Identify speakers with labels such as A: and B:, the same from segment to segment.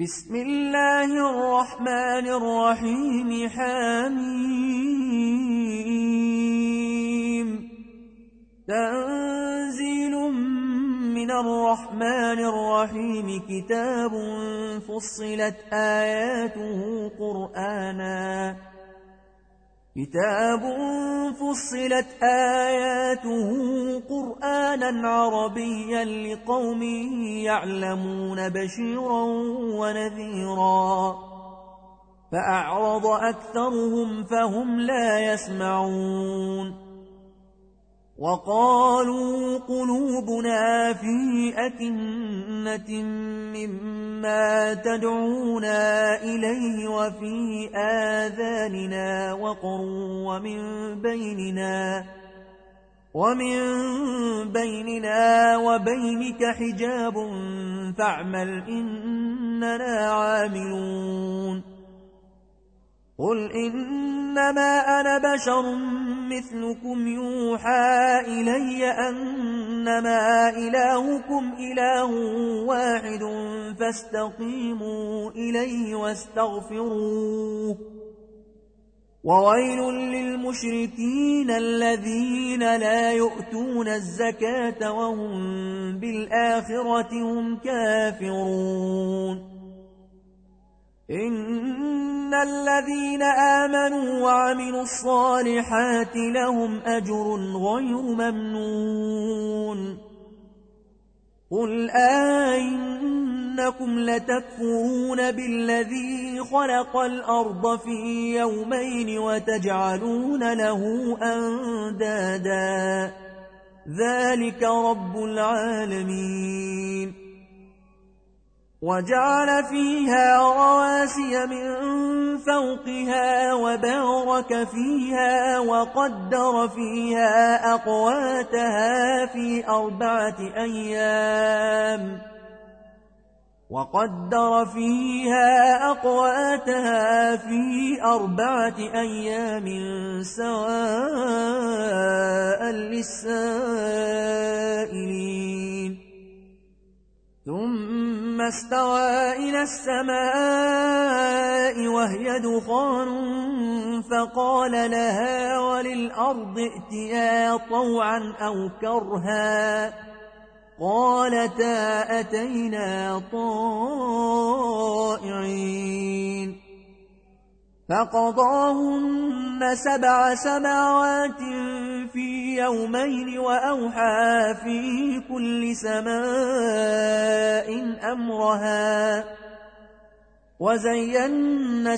A: بسم الله الرحمن الرحيم حميم تنزيل من الرحمن الرحيم كتاب فصلت آياته قرآنا عربيا لقوم يعلمون بشيرا ونذيرا فأعرض أكثرهم فهم لا يسمعون وقالوا قلوبنا في أكنة مما تدعونا إليه وفي آذاننا وقر ومن بيننا وبينك حجاب فاعمل إننا عاملون قل إنما أنا بشر مثلكم يوحى إلي أنما إلهكم إله واحد فاستقيموا إليه واستغفروه وويل للمشركين الذين لا يؤتون الزكاة وهم بالآخرة هم كافرون إن الذين آمنوا وعملوا الصالحات لهم أجر غير ممنون قل أئنكم لتكفرون بالذي خلق الأرض في يومين وتجعلون له أندادا ذلك رب العالمين وجعل فيها رواسي من فوقها وبارك فيها وقدر فيها أقواتها في أربعة أيام سواء للسائلين ثم استوى إلى السماء وهي دخان فقال لها وللأرض ائتيا طوعا أو كرها قالتا أتينا طائعين فقضاهن 7 سماوات في يومين وأوحى في كل سماء أمرها وزينا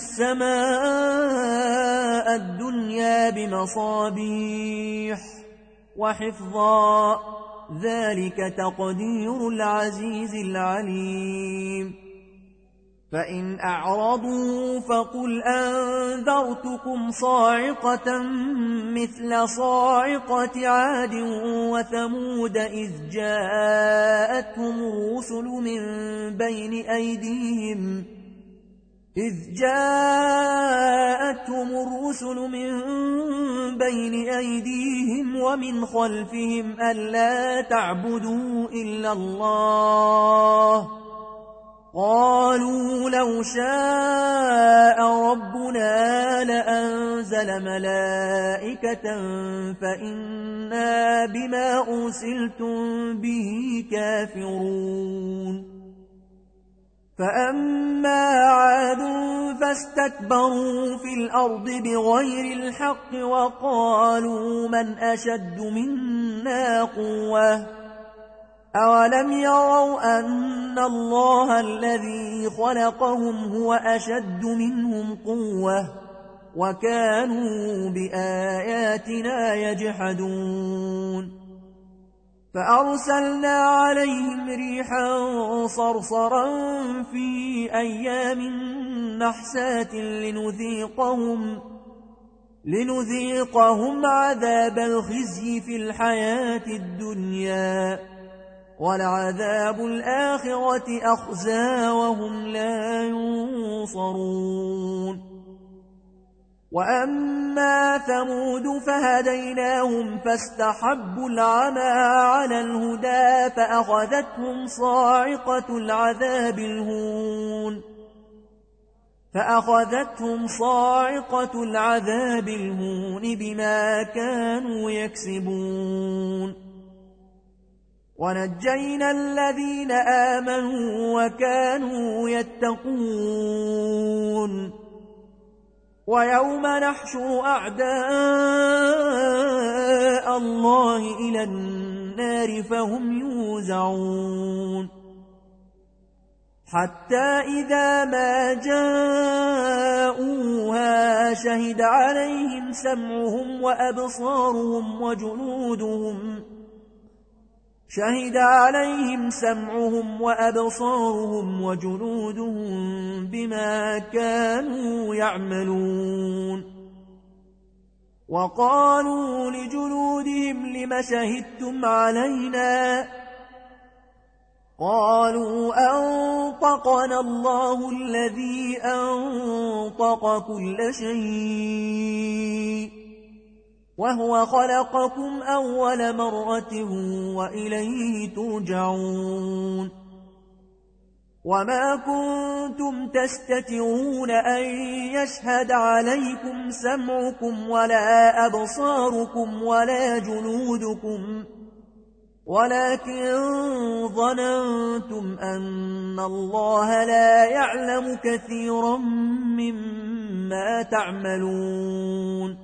A: السماء الدنيا بمصابيح وحفظا ذلك تقدير العزيز العليم فإن أعرضوا فقل أنذرتكم صاعقة مثل صاعقة عاد وثمود إذ جاءتهم الرسل من بين أيديهم ومن خلفهم ألا تعبدوا إلا الله قالوا لو شاء ربنا لأنزل ملائكة فإنا بما أرسلتم به كافرون فأما عاد فاستكبروا في الأرض بغير الحق وقالوا من أشد منا قوة أولم يروا أن الله الذي خلقهم هو أشد منهم قوة وكانوا بآياتنا يجحدون فأرسلنا عليهم ريحا صرصرا في أيام نحسات لنذيقهم عذاب الخزي في الحياة الدنيا ولعذاب الآخرة أخزى وهم لا ينصرون وأما ثمود فهديناهم فاستحبوا العمى على الهدى فأخذتهم صاعقة العذاب الهون فأخذتهم صاعقة العذاب الهون بما كانوا يكسبون ونجينا الذين آمنوا وكانوا يتقون ويوم نحشر أعداء الله إلى النار فهم يوزعون حتى إذا ما جاءوها شهد عليهم سمعهم وأبصارهم وجلودهم بما كانوا يعملون وقالوا لجلودهم لم شهدتم علينا قالوا أنطقنا الله الذي أنطق كل شيء وهو خلقكم أول مرة وإليه ترجعون وما كنتم تستترون أن يشهد عليكم سمعكم ولا أبصاركم ولا جلودكم ولكن ظننتم أن الله لا يعلم كثيرا مما تعملون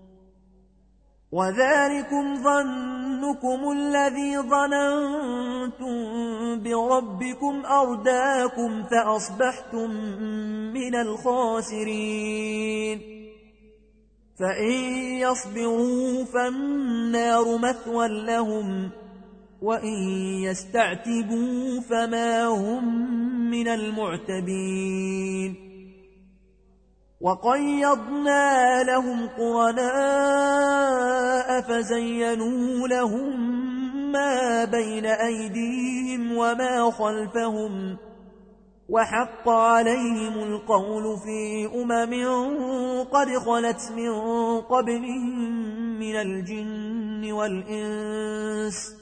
A: وذلكم ظنكم الذي ظننتم بربكم أرداكم فأصبحتم من الخاسرين فإن يصبروا فالنار مثوى لهم وإن يستعتبوا فما هم من المعتبين وقيضنا لهم قرناء فزينوا لهم ما بين أيديهم وما خلفهم وحق عليهم القول في قد خلت من قبلهم من الجن والإنس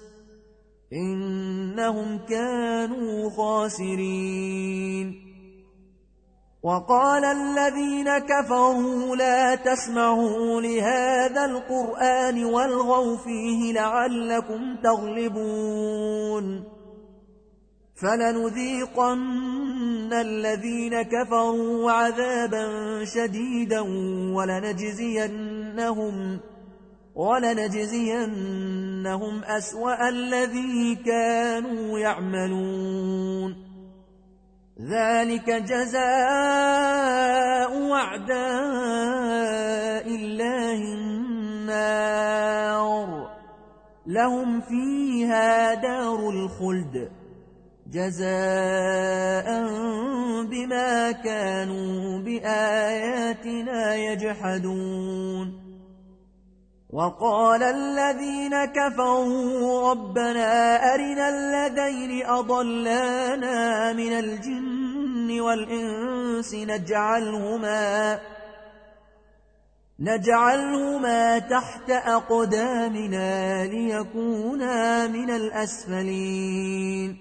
A: إنهم كانوا خاسرين وقال الذين كفروا لا تسمعوا لهذا القرآن والغوا فيه لعلكم تغلبون فلنذيقن الذين كفروا عذابا شديدا ولنجزينهم أسوأ الذي كانوا يعملون ذلك جزاء أعداء الله النار لهم فيها دار الخلد جزاء بما كانوا بآياتنا يجحدون وقال الذين كفروا ربنا أرنا الذين أضلانا من الجن والإنس نجعلهما تحت أقدامنا ليكونا من الأسفلين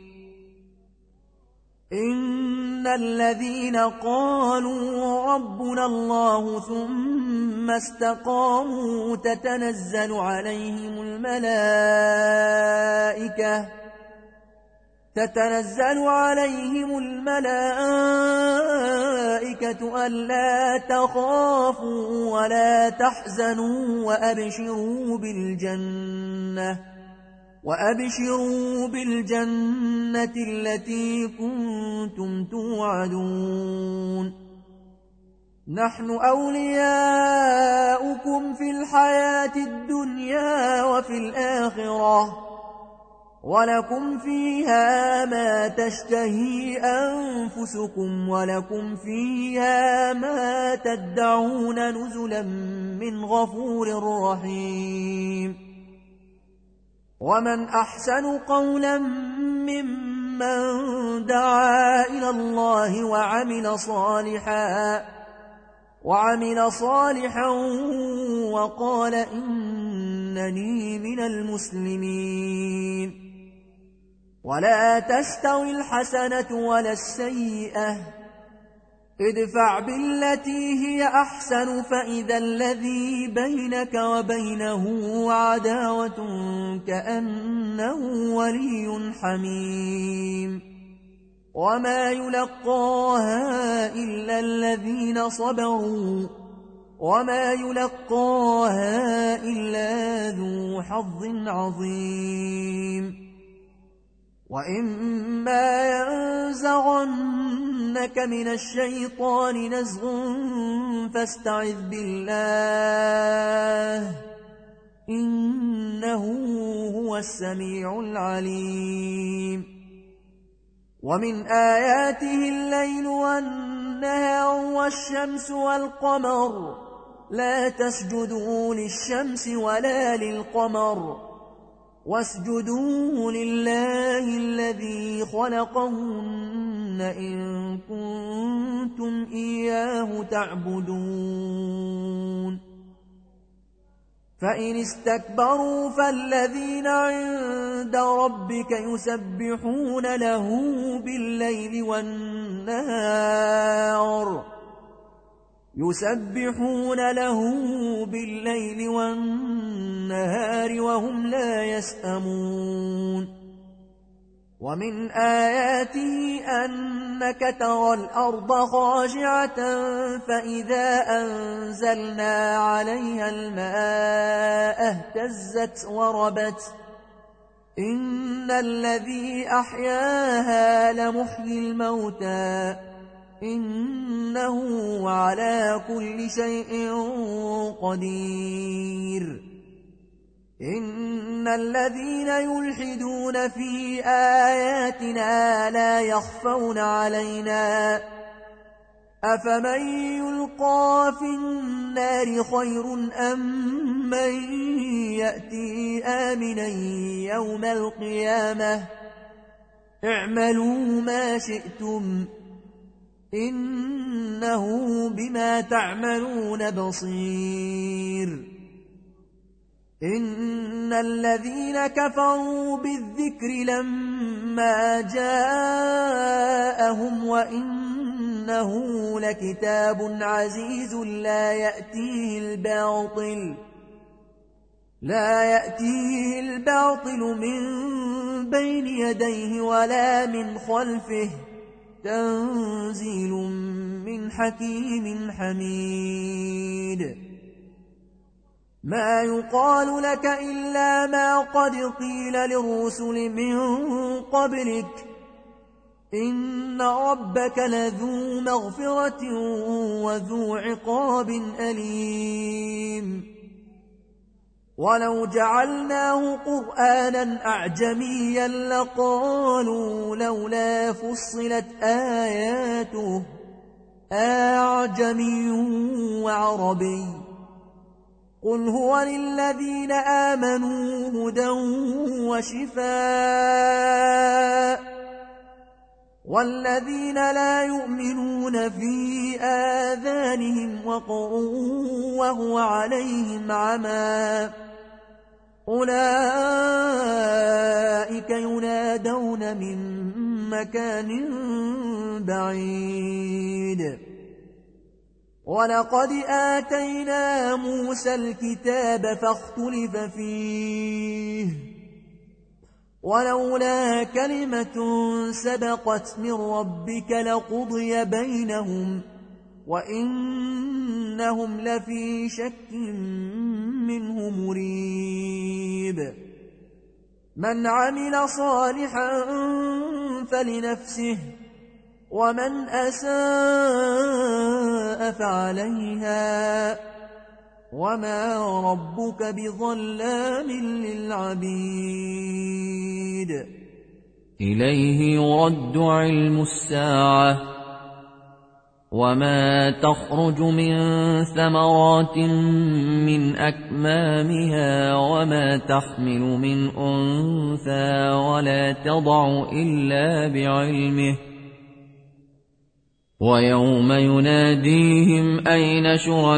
A: إن الذين قالوا ربنا الله ثم استقاموا تتنزل عليهم الملائكة ألا تخافوا ولا تحزنوا وأبشروا بالجنة التي كنتم توعدون نحن أولياؤكم في الحياة الدنيا وفي الآخرة ولكم فيها ما تشتهي أنفسكم ولكم فيها ما تدعون نزلا من غفور رحيم ومن أحسن قولا ممن دعا إلى الله وعمل صالحا وقال إنني من المسلمين ولا تستوي الحسنة ولا السيئة ادفع بالتي هي أحسن فإذا الذي بينك وبينه عداوة كأنه ولي حميم وما يلقاها إلا الذين صبروا وما يلقاها إلا ذو حظ عظيم وإما ينزغنك من الشيطان نزغ فاستعذ بالله إنه هو السميع العليم ومن آياته الليل والنهار والشمس والقمر لا تسجدوا للشمس ولا للقمر واسجدوا لله الذي خلقهن إن كنتم إياه تعبدون فإن استكبروا فالذين عند ربك يسبحون له بالليل والنهار وهم لا يسأمون ومن آياته أنك ترى الأرض خاشعة فإذا أنزلنا عليها الماء اهتزت وربت إن الذي أحياها لمحيي الموتى إنه على كل شيء قدير إن الذين يلحدون في آياتنا لا يخفون علينا أفمن يلقى في النار خير أم من يأتي آمنا يوم القيامة اعملوا ما شئتم إنه بما تعملون بصير إن الذين كفروا بالذكر لما جاءهم وإنه لكتاب عزيز لا يأتيه الباطل من بين يديه ولا من خلفه تنزيل من حكيم حميد ما يقال لك إلا ما قد قيل للرسل من قبلك إن ربك لذو مغفرة وذو عقاب أليم ولو جعلناه قرآنا أعجميا لقالوا لولا فصلت آياته أعجمي وعربي قل هو للذين آمنوا هدى وشفاء والذين لا يؤمنون في آذانهم وقر وهو عليهم عمى أولئك ينادون من مكان بعيد ولقد آتينا موسى الكتاب فاختلف فيه ولولا كلمة سبقت من ربك لقضي بينهم وإنهم لفي شك منه مريب من عمل صالحا فلنفسه ومن أساء فعليها وما ربك بظلام للعبيد
B: إليه يرد علم الساعة وما تخرج من ثمرات من أكمامها وما تحمل من أنثى ولا تضع إلا بعلمه ويوم يناديهم أين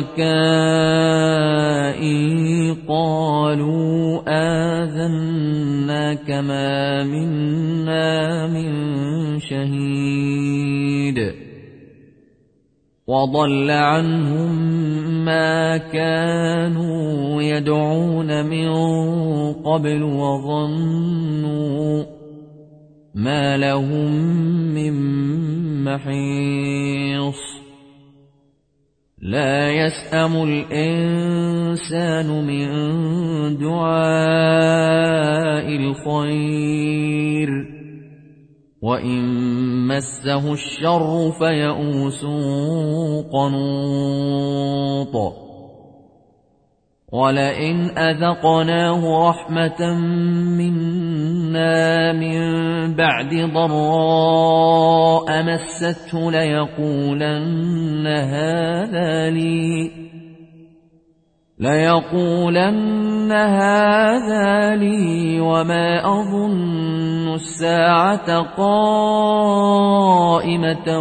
B: شركائي قالوا آذناك ما منا من شهيد وضل عنهم ما كانوا يدعون من قبل وظنوا ما لهم من محيص لا يسأم الإنسان من دعاء الخير وإن مسه الشر فيئوس قنوط ولئن أذقناه رحمة منا من بعد ضراء مسته ليقولن هذا لي وما أظن الساعة قائمة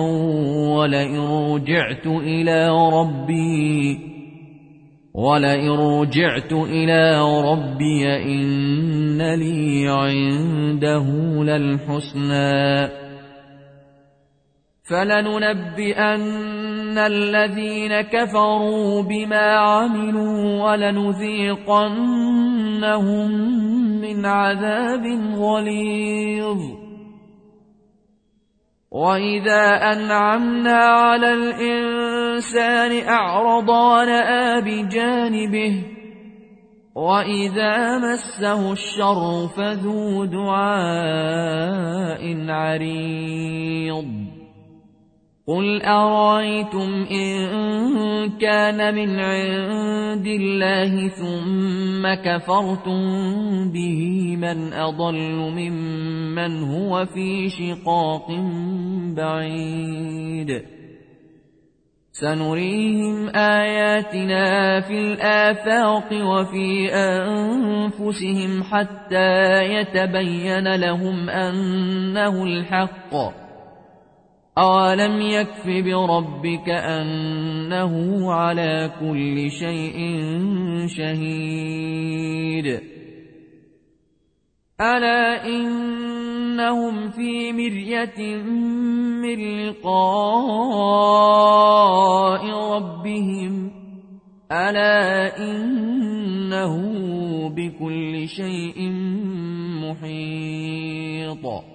B: ولئن رجعت إلى ربي إن لي عنده للحسنى فلننبئن الذين كفروا بما عملوا ولنذيقنهم من عذاب غليظ وإذا أنعمنا على الإنسان أعرض ونأى بجانبه وإذا مسه الشر فذو دعاء عريض قل أرأيتم إن كان من عند الله ثم كفرتم به من أضل ممن هو في شقاق بعيد سنريهم آياتنا في الآفاق وفي أنفسهم حتى يتبين لهم أنه الحق أولم يكف بربك أنه على كل شيء شهيد ألا إنهم في مرية من لقاء ربهم ألا إنه بكل شيء محيط